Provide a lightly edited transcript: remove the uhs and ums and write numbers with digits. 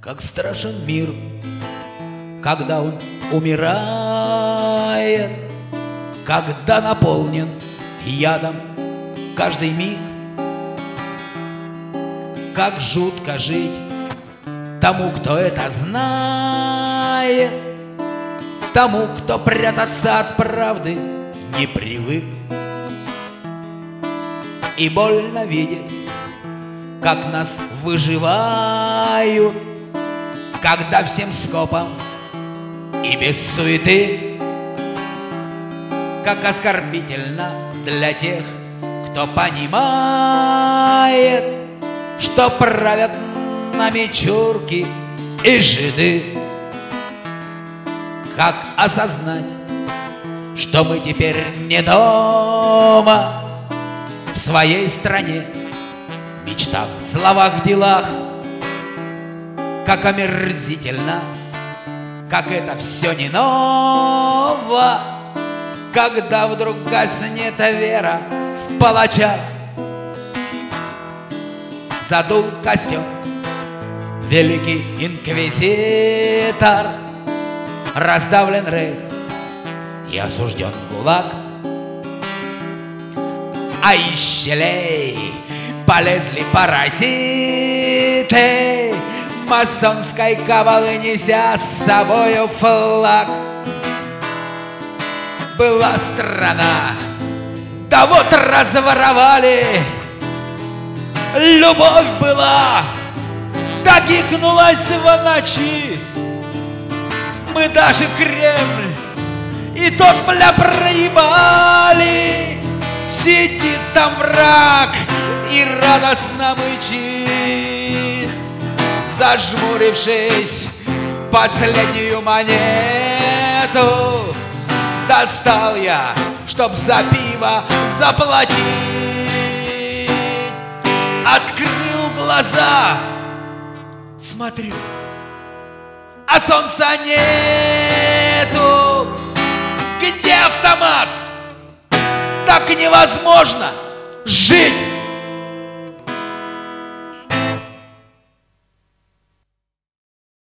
Как страшен мир, когда он умирает, когда наполнен ядом каждый миг. Как жутко жить тому, кто это знает, тому, кто прятаться от правды не привык. И больно видеть, как нас выживают, когда всем скопом и без суеты. Как оскорбительно для тех, кто понимает, что правят нами чурки и жиды. Как осознать, что мы теперь не дома, в своей стране, мечтах, словах, делах. Как омерзительно, как это все не ново, когда вдруг гаснет вера в палачах. Задул костер великий инквизитор, раздавлен рейх и осужден ГУЛАГ. А из щелей полезли паразиты масонской кабалы, неся с собою флаг. Была страна, да вот разворовали. Любовь была, да гикнулась в ночи. Мы даже Кремль и тот, бля, проебали. Сидит там враг и радостно мычит, зажмурившись, последнюю монету достал я, чтоб за пиво заплатить. Открыл глаза, смотрю, а солнца нету. Где автомат? Так невозможно жить.